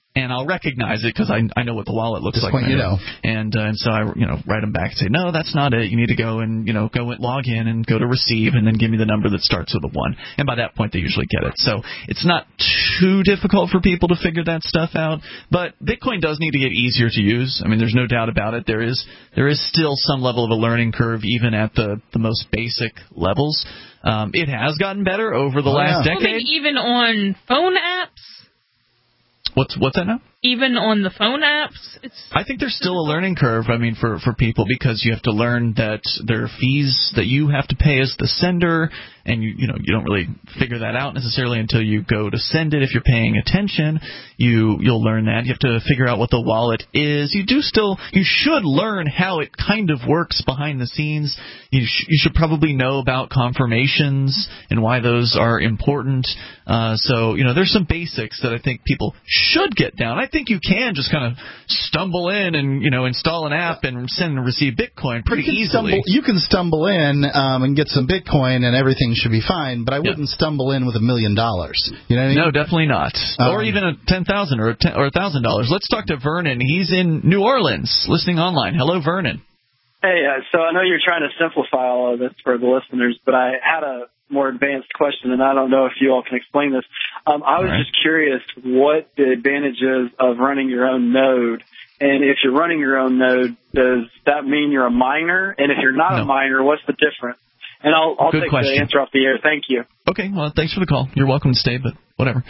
and I'll recognize it because I know what the wallet looks like. And so I write them back and say, no, that's not it. You need to go and log in and go to receive and then give me the number that starts with a 1. And by that point, they usually get it. So it's not too difficult for people to figure that stuff out. But Bitcoin does need to get easier to use. I mean, there's no doubt about it. There is still some level of a learning curve even at the most basic levels. It has gotten better over the last decade.
I mean, even on phone apps.
What's that now?
Even on the phone apps,
I think there's still a learning curve. I mean, for people, because you have to learn that there are fees that you have to pay as the sender, and you don't really figure that out necessarily until you go to send it. If you're paying attention, you'll learn that. You have to figure out what the wallet is. You should learn how it kind of works behind the scenes. You should probably know about confirmations and why those are important. So there's some basics that I think people should get down. I think you can just kind of stumble in and install an app and send and receive Bitcoin pretty easily.
You can stumble in and get some Bitcoin and everything should be fine, but I wouldn't stumble in with $1 million. You know what I mean?
No, definitely not. Or even a $10,000 or $1,000. Let's talk to Vernon. He's in New Orleans, listening online. Hello, Vernon.
Hey, so I know you're trying to simplify all of this for the listeners, but I had a more advanced question, and I don't know if you all can explain this. I was just curious what the advantages of running your own node, and if you're running your own node, does that mean you're a miner? And if you're not a miner, what's the difference? And I'll take the answer off the air. Thank you.
Okay, well, thanks for the call. You're welcome to stay, but whatever.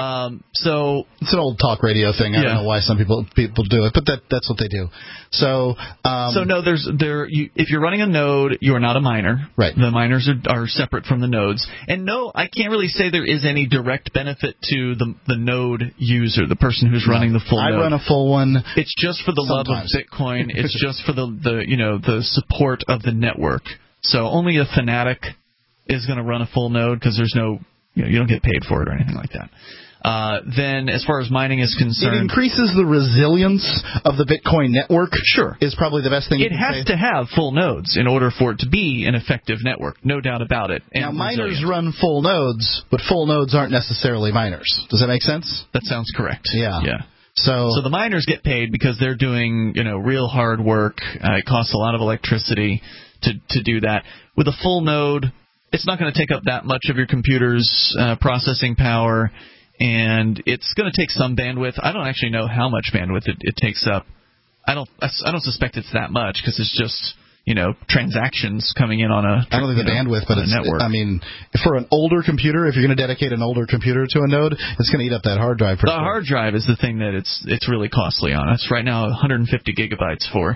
So
it's an old talk radio thing. I don't know why some people do it, but that's what they do. So
no, if you're running a node, you are not a miner.
Right.
The miners are separate from the nodes. And no, I can't really say there is any direct benefit to the node user, the person who's running the full node.
I run a full one.
It's just for the love of Bitcoin. It's just for the support of the network. So only a fanatic is going to run a full node because there's no, you don't get paid for it or anything like that. Then as far as mining is concerned,
it increases the resilience of the Bitcoin network.
Sure.
Is probably the best thing
it has to have full nodes in order for it to be an effective network. No doubt about it.
Now, miners run full nodes, but full nodes aren't necessarily miners. Does that make sense?
That sounds correct.
Yeah. So
the miners get paid because they're doing, real hard work. It costs a lot of electricity to do that. With a full node, it's not going to take up that much of your computer's processing power, and it's going to take some bandwidth. I don't actually know how much bandwidth it takes up. I don't suspect it's that much because it's just transactions coming in on a
I don't think the bandwidth, but it's network. I mean, for an older computer, if you're going to dedicate an older computer to a node, it's going to eat up that hard drive.
The hard drive is the thing that it's really costly on. It's right now 150 gigabytes for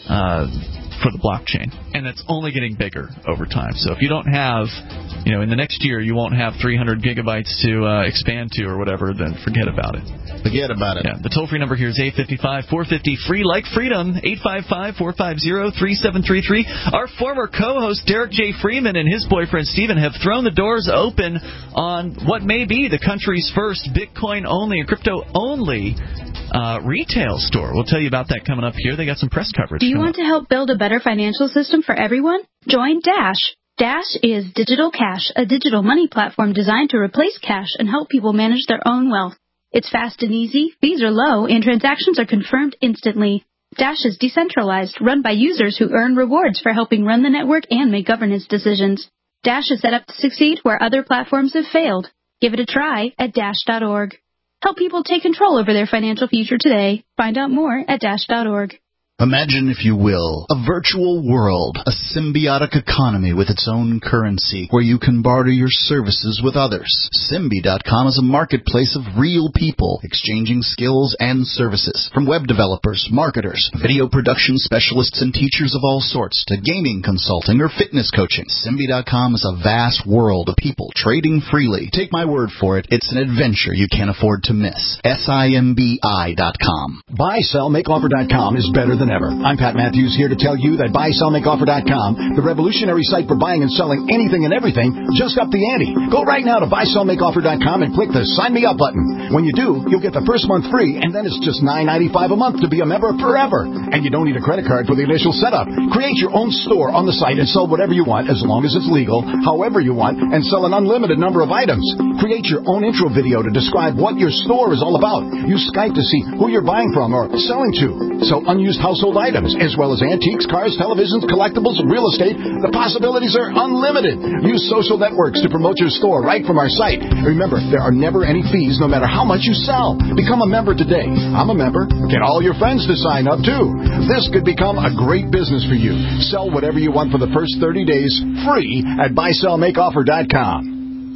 the blockchain, and it's only getting bigger over time. So if you don't have, in the next year you won't have 300 gigabytes to expand to or whatever, then forget about it.
Forget about it.
Yeah, the toll-free number here is 855-450-FREE, like freedom, 855-450-3733. Our former co-host Derek J. Freeman and his boyfriend Stephen have thrown the doors open on what may be the country's first Bitcoin-only and crypto-only retail store. We'll tell you about that coming up here. They got some press coverage.
Do you want to help build a better financial system for everyone? Join Dash. Dash is Digital Cash, a digital money platform designed to replace cash and help people manage their own wealth. It's fast and easy, fees are low, and transactions are confirmed instantly. Dash is decentralized, run by users who earn rewards for helping run the network and make governance decisions. Dash is set up to succeed where other platforms have failed. Give it a try at Dash.org. Help people take control over their financial future today. Find out more at Dash.org.
Imagine, if you will, a virtual world, a symbiotic economy with its own currency, where you can barter your services with others. Symbi.com is a marketplace of real people exchanging skills and services, from web developers, marketers, video production specialists, and teachers of all sorts, to gaming consulting or fitness coaching. Symbi.com is a vast world of people trading freely. Take my word for it, it's an adventure you can't afford to miss. Simbi.com.
BuySellMakeOffer.com is better than ever. I'm Pat Matthews, here to tell you that BuySellMakeOffer.com, the revolutionary site for buying and selling anything and everything, just upped the ante. Go right now to BuySellMakeOffer.com and click the Sign Me Up button. When you do, you'll get the first month free, and then it's just $9.95 a month to be a member forever. And you don't need a credit card for the initial setup. Create your own store on the site and sell whatever you want as long as it's legal, however you want, and sell an unlimited number of items. Create your own intro video to describe what your store is all about. Use Skype to see who you're buying from or selling to. Sell unused household items, as well as antiques, cars, televisions, collectibles, and real estate. The possibilities are unlimited. Use social networks to promote your store right from our site. Remember, there are never any fees no matter how much you sell. Become a member today. I'm a member. Get all your friends to sign up, too. This could become a great business for you. Sell whatever you want for the first 30 days free at buysellmakeoffer.com.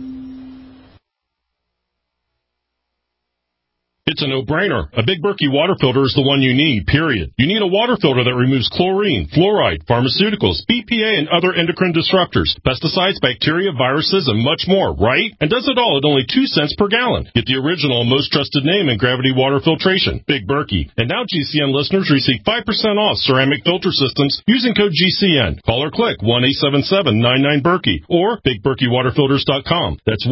It's a no-brainer. A Big Berkey water filter is the one you need, period. You need a water filter that removes chlorine, fluoride, pharmaceuticals, BPA, and other endocrine disruptors, pesticides, bacteria, viruses, and much more, right? And does it all at only 2 cents per gallon. Get the original and most trusted name in gravity water filtration, Big Berkey. And now GCN listeners receive 5% off ceramic filter systems using code GCN. Call or click 1-877-99-BERKEY or BigBerkeyWaterFilters.com. That's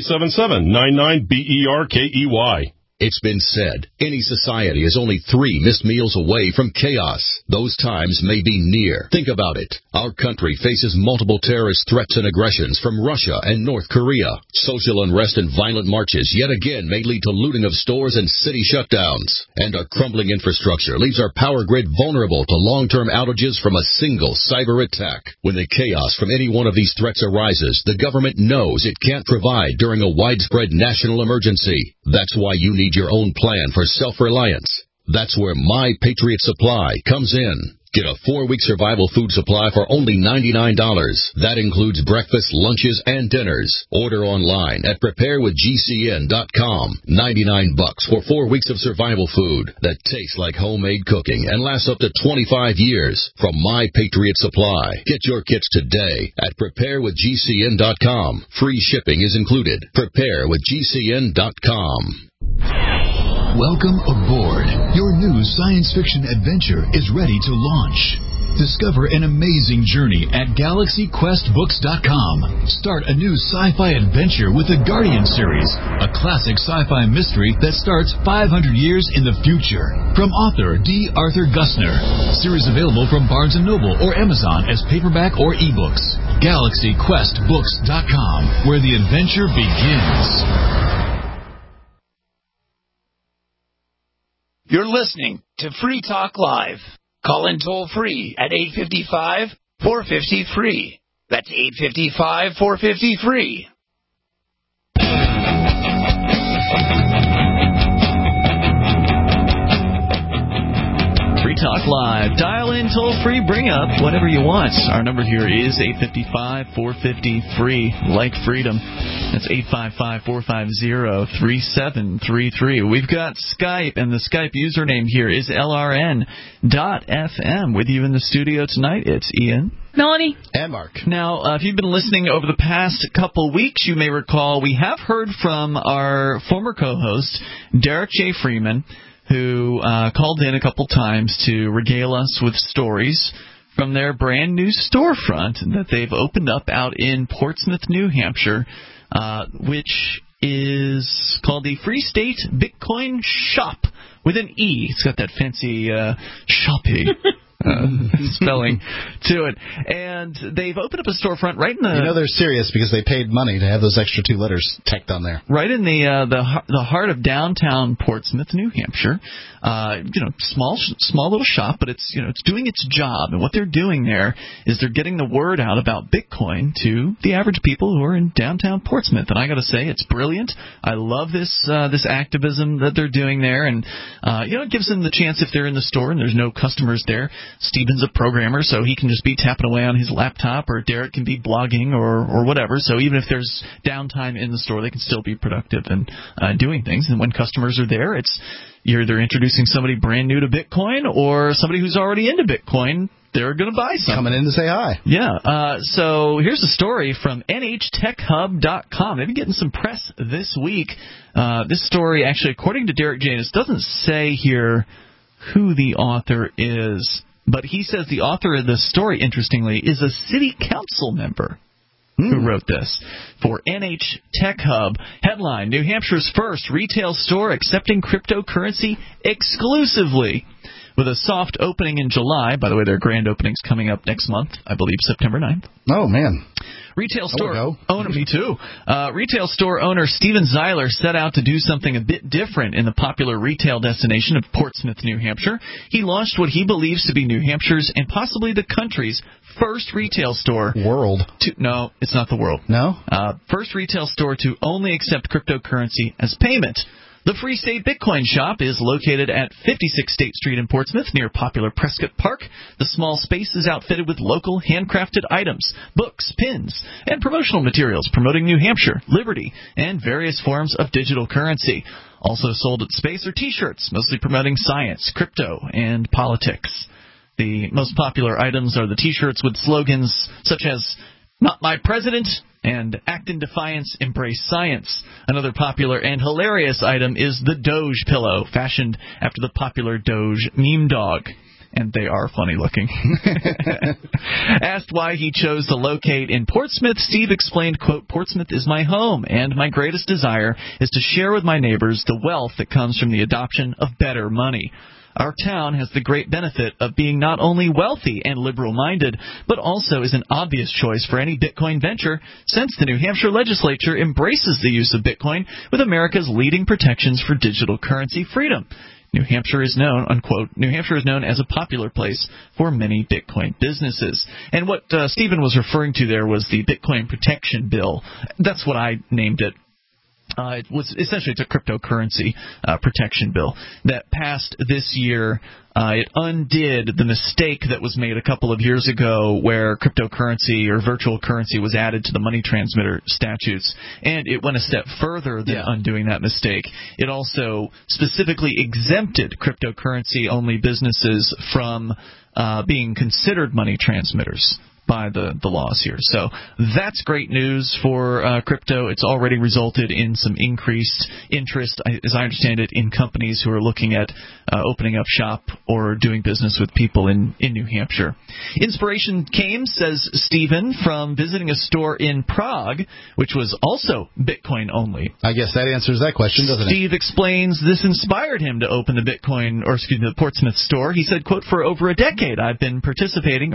1-877-99-BERKEY.
It's been said, any society is only 3 missed meals away from chaos. Those times may be near. Think about it. Our country faces multiple terrorist threats and aggressions from Russia and North Korea. Social unrest and violent marches yet again may lead to looting of stores and city shutdowns. And our crumbling infrastructure leaves our power grid vulnerable to long-term outages from a single cyber attack. When the chaos from any one of these threats arises, the government knows it can't provide during a widespread national emergency. That's why you need your own plan for self-reliance. That's where My Patriot Supply comes in. Get a 4-week survival food supply for only $99. That includes breakfast, lunches, and dinners. Order online at preparewithgcn.com. $99 for 4 weeks of survival food that tastes like homemade cooking and lasts up to 25 years from My Patriot Supply. Get your kits today at preparewithgcn.com. Free shipping is included. Preparewithgcn.com.
Welcome aboard. Your new science fiction adventure is ready to launch. Discover an amazing journey at GalaxyQuestBooks.com. Start a new sci-fi adventure with the Guardian series, a classic sci-fi mystery that starts 500 years in the future. From author D. Arthur Gusner. Series available from Barnes & Noble or Amazon as paperback or ebooks. GalaxyQuestBooks.com, where the adventure begins.
You're listening to Free Talk Live. Call in toll-free at 855-450-FREE. That's 855-450-FREE.
Free Talk Live. Dial in toll-free, bring up whatever you want. Our number here is 855-450-FREE, like freedom. That's 855-450-3733. We've got Skype, and the Skype username here is LRN.FM. With you in the studio tonight, it's Ian.
Melanie.
And Mark.
Now, if you've been listening over the past couple weeks, you may recall we have heard from our former co-host, Derek J. Freeman, who called in a couple times to regale us with stories from their brand new storefront that they've opened up out in Portsmouth, New Hampshire, which is called the Free State Bitcoin Shop with an E. It's got that fancy shoppy spelling to it. And they've opened up a storefront right in the...
You know they're serious because they paid money to have those extra 2 letters tacked on there.
Right in the heart of downtown Portsmouth, New Hampshire. Small little shop, but it's doing its job. And what they're doing there is they're getting the word out about Bitcoin to the average people who are in downtown Portsmouth. And I got to say, it's brilliant. I love this activism that they're doing there, and it gives them the chance if they're in the store and there's no customers there. Steven's a programmer, so he can just be tapping away on his laptop, or Derek can be blogging or whatever. So even if there's downtime in the store, they can still be productive and doing things. And when customers are there, you're either introducing somebody brand new to Bitcoin or somebody who's already into Bitcoin. They're going to buy something.
Coming in to say hi.
Yeah. So here's a story from NHTechHub.com. They've been getting some press this week. This story, actually, according to Derek Janus, doesn't say here who the author is. But he says the author of the story, interestingly, is a city council member who wrote this for NH Tech Hub. Headline, New Hampshire's first retail store accepting cryptocurrency exclusively. with a soft opening in July. By the way, their grand opening's coming up next month, I believe September 9th.
Oh, man.
Retail store owner, me too. Retail store owner Steven Zeiler set out to do something a bit different in the popular retail destination of Portsmouth, New Hampshire. He launched what he believes to be New Hampshire's and possibly the country's first retail store. No, it's not the world.
No?
First retail store to only accept cryptocurrency as payment. The Free State Bitcoin Shop is located at 56 State Street in Portsmouth, near popular Prescott Park. The small space is outfitted with local handcrafted items, books, pins, and promotional materials promoting New Hampshire, liberty, and various forms of digital currency. Also sold at space are T-shirts, mostly promoting science, crypto, and politics. The most popular items are the T-shirts with slogans such as "Not My President" and "Act in Defiance, Embrace Science." Another popular and hilarious item is the Doge pillow, fashioned after the popular Doge meme dog. And they are funny looking. Asked why he chose to locate in Portsmouth, Steve explained, quote, "Portsmouth is my home, and my greatest desire is to share with my neighbors the wealth that comes from the adoption of better money. Our town has the great benefit of being not only wealthy and liberal-minded, but also is an obvious choice for any Bitcoin venture, since the New Hampshire legislature embraces the use of Bitcoin with America's leading protections for digital currency freedom. New Hampshire is known, unquote, New Hampshire is known as a popular place for many Bitcoin businesses." And what Stephen was referring to there was the Bitcoin Protection Bill. That's what I named it. It was essentially a cryptocurrency protection bill that passed this year. It undid the mistake that was made a couple of years ago where cryptocurrency or virtual currency was added to the money transmitter statutes, and it went a step further than undoing that mistake. It also specifically exempted cryptocurrency-only businesses from being considered money transmitters by the laws here. So that's great news for crypto. It's already resulted in some increased interest, as I understand it, in companies who are looking at opening up shop or doing business with people in New Hampshire. Inspiration came, says Stephen, from visiting a store in Prague, which was also Bitcoin only.
I guess that answers that question, doesn't it?
Steve explains this inspired him to open the Portsmouth store. He said, quote, "For over a decade I've participated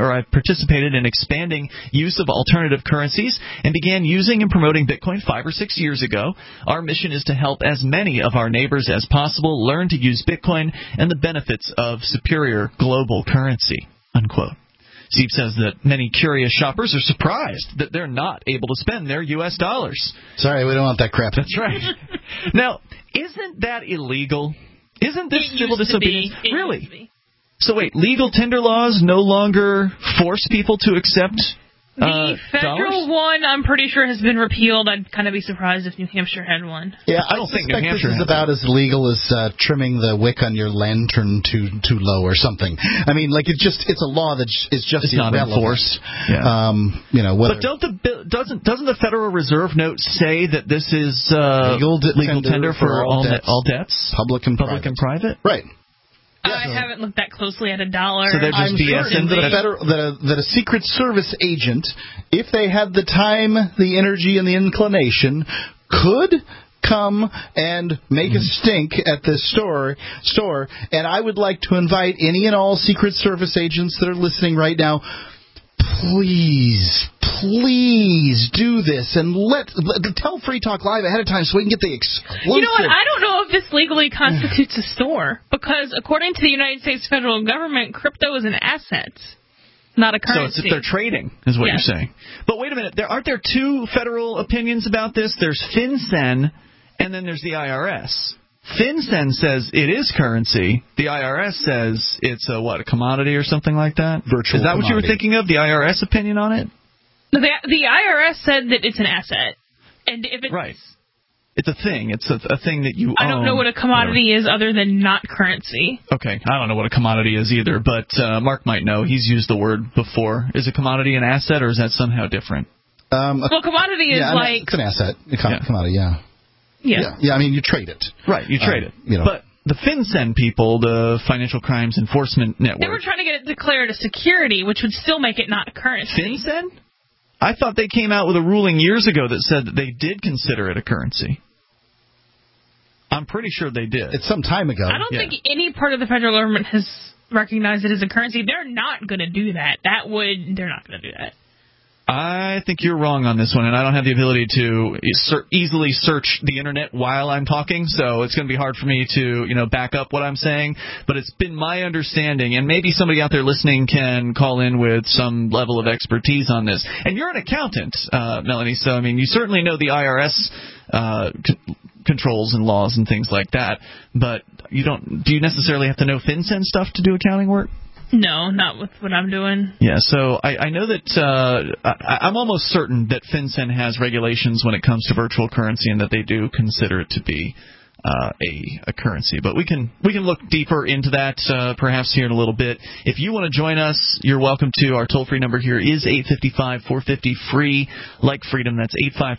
in expanding use of alternative currencies and began using and promoting Bitcoin 5 or 6 years ago. Our mission is to help as many of our neighbors as possible learn to use Bitcoin and the benefits of superior global currency," unquote. Steve says that many curious shoppers are surprised that they're not able to spend their U.S. dollars.
Sorry, we don't want that crap.
That's right. Now, isn't that illegal? Isn't this civil disobedience? Really? So wait, legal tender laws no longer force people to accept
the federal
dollars?
one, I'm pretty sure, has been repealed. I'd kind of be surprised if New Hampshire had one.
Yeah, I don't think New Hampshire this is about as legal as trimming the wick on your lantern too low or something. I mean, like it's a law that is just
not enforced.
Yeah.
But doesn't the Federal Reserve note say that this is legal tender for all debts,
public and
private?
Right.
I haven't looked that closely at a dollar.
So they're just BSing
that a Secret Service agent, if they had the time, the energy, and the inclination, could come and make a stink at this store. And I would like to invite any and all Secret Service agents that are listening right now, please do this and tell Free Talk Live ahead of time so we can get the exclusive.
You know what? I don't know if this legally constitutes a store because according to the United States federal government, crypto is an asset, not a currency.
So it's if they're trading, is what you're saying. But wait a minute, aren't there two federal opinions about this? There's FinCEN and then there's the IRS. FinCEN says it is currency. The IRS says it's a commodity or something like that?
Virtual
Is that
commodity.
what you were thinking of, the IRS opinion on it?
The IRS said that it's an asset. And if it's...
Right. It's a thing. It's a thing that you own.
I don't know what a commodity is other than not currency.
Okay. I don't know what a commodity is either, but Mark might know. He's used the word before. Is a commodity an asset, or is that somehow different?
Well, commodity is like...
It's an asset. Commodity, yeah. Yeah, I mean, you trade it.
Right, you trade it. But the FinCEN people, the Financial Crimes Enforcement Network...
They were trying to get it declared a security, which would still make it not a currency.
FinCEN? I thought they came out with a ruling years ago that said that they did consider it a currency. I'm pretty sure they did.
It's some time ago.
I don't think any part of the federal government has recognize it as a currency. They're not going to do that. They're not going to do that.
I think you're wrong on this one, and I don't have the ability to easily search the internet while I'm talking, so it's going to be hard for me to, back up what I'm saying. But it's been my understanding, and maybe somebody out there listening can call in with some level of expertise on this. And you're an accountant, Melanie, so you certainly know the IRS controls and laws and things like that. But do you necessarily have to know FinCEN stuff to do accounting work?
No, not with what I'm doing.
Yeah, so I know that I'm almost certain that FinCEN has regulations when it comes to virtual currency and that they do consider it to be a currency. But we can look deeper into that perhaps here in a little bit. If you want to join us, you're welcome to. Our toll-free number here is 855-450-FREE, like freedom. That's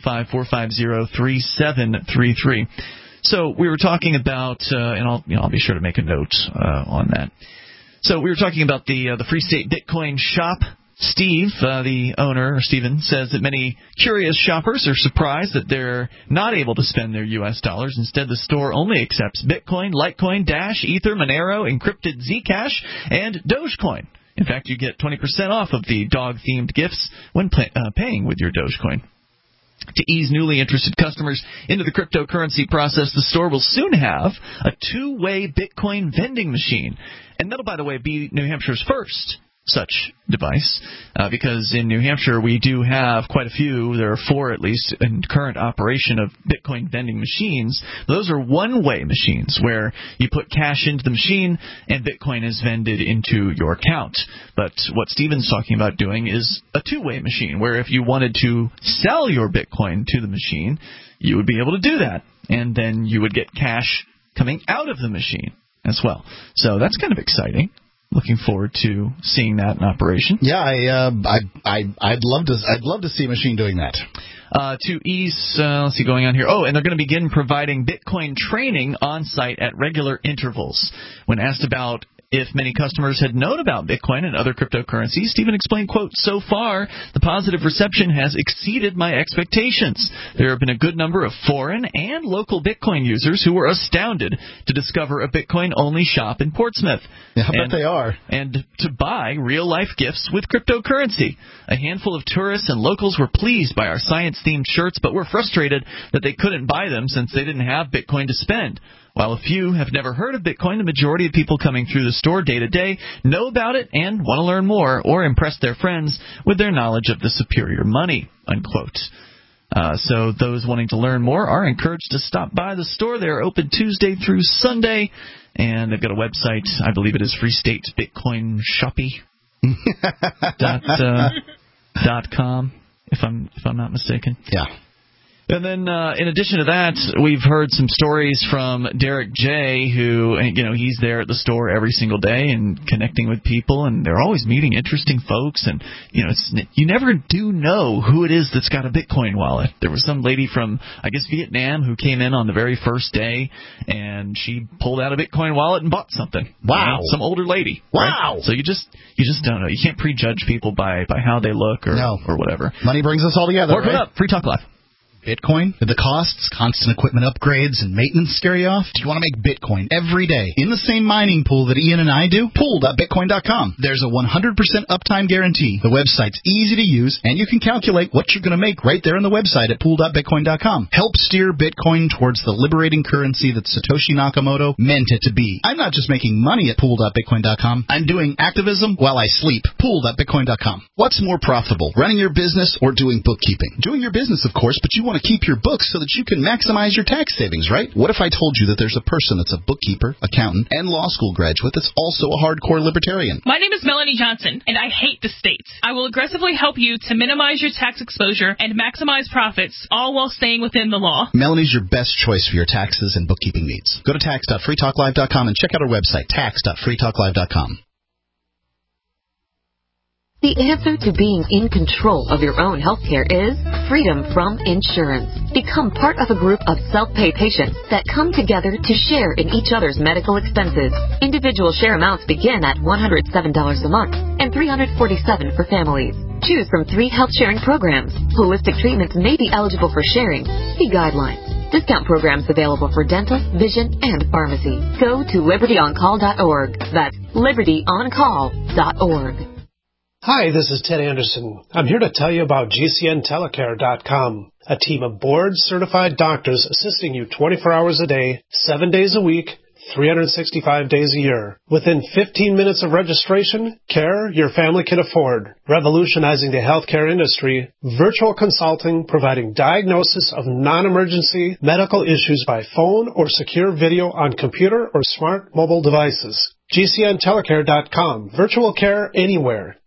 855-450-3733. So we were talking about, and I'll be sure to make a note on that. So we were talking about the Free State Bitcoin shop. Steve, the owner, or Steven, says that many curious shoppers are surprised that they're not able to spend their U.S. dollars. Instead, the store only accepts Bitcoin, Litecoin, Dash, Ether, Monero, encrypted Zcash, and Dogecoin. In fact, you get 20% off of the dog-themed gifts when paying with your Dogecoin. To ease newly interested customers into the cryptocurrency process, the store will soon have a two-way Bitcoin vending machine. And that'll, by the way, be New Hampshire's first such device, because in New Hampshire we do have quite a few. There are 4 at least in current operation of Bitcoin vending machines. Those are one-way machines where you put cash into the machine and Bitcoin is vended into your account. But what Steven's talking about doing is a two-way machine where if you wanted to sell your Bitcoin to the machine, you would be able to do that, and then you would get cash coming out of the machine as well. So that's kind of exciting. Looking forward to seeing that in operation.
Yeah, I'd love to see a machine doing that.
To ease, let's see, going on here. Oh, and they're going to begin providing Bitcoin training on site at regular intervals. When asked about if many customers had known about Bitcoin and other cryptocurrencies, Stephen explained, quote, "So far, the positive reception has exceeded my expectations. There have been a good number of foreign and local Bitcoin users who were astounded to discover a Bitcoin-only shop in Portsmouth.
Yeah, I bet they are.
And to buy real-life gifts with cryptocurrency. A handful of tourists and locals were pleased by our science-themed shirts, but were frustrated that they couldn't buy them since they didn't have Bitcoin to spend. While a few have never heard of Bitcoin, the majority of people coming through the store day to day know about it and want to learn more or impress their friends with their knowledge of the superior money," unquote. So those wanting to learn more are encouraged to stop by the store. They're open Tuesday through Sunday, and they've got a website. I believe it is Free State Bitcoin Shoppy .com, if I'm not mistaken.
Yeah.
And then, in addition to that, we've heard some stories from Derek J., who, he's there at the store every single day and connecting with people, and they're always meeting interesting folks. And, you never do know who it is that's got a Bitcoin wallet. There was some lady from, I guess, Vietnam who came in on the very first day, and she pulled out a Bitcoin wallet and bought something.
Wow.
Some older lady.
Wow.
Right? So you just don't know. You can't prejudge people by how they look or whatever.
Money brings us all together,
Work it up. Free Talk Live.
Bitcoin? Did the costs, constant equipment upgrades, and maintenance scare you off? Do you want to make Bitcoin every day in the same mining pool that Ian and I do? Pool.bitcoin.com. There's a 100% uptime guarantee. The website's easy to use, and you can calculate what you're going to make right there on the website at pool.bitcoin.com. Help steer Bitcoin towards the liberating currency that Satoshi Nakamoto meant it to be. I'm not just making money at pool.bitcoin.com. I'm doing activism while I sleep. Pool.bitcoin.com. What's more profitable, running your business or doing bookkeeping? Doing your business, of course, but you want to keep your books so that you can maximize your tax savings, right? What if I told you that there's a person that's a bookkeeper, accountant, and law school graduate that's also a hardcore libertarian?
My name is Melanie Johnson, and I hate the state. I will aggressively help you to minimize your tax exposure and maximize profits, all while staying within the law.
Melanie's your best choice for your taxes and bookkeeping needs. Go to tax.freetalklive.com and check out our website, tax.freetalklive.com.
The answer to being in control of your own healthcare is freedom from insurance. Become part of a group of self-pay patients that come together to share in each other's medical expenses. Individual share amounts begin at $107 a month and $347 for families. Choose from 3 health-sharing programs. Holistic treatments may be eligible for sharing. See guidelines. Discount programs available for dental, vision, and pharmacy. Go to libertyoncall.org. That's libertyoncall.org.
Hi, this is Ted Anderson. I'm here to tell you about GCNtelecare.com, a team of board-certified doctors assisting you 24 hours a day, 7 days a week, 365 days a year. Within 15 minutes of registration, care your family can afford. Revolutionizing the healthcare industry, virtual consulting providing diagnosis of non-emergency medical issues by phone or secure video on computer or smart mobile devices. GCNtelecare.com. Virtual care anywhere.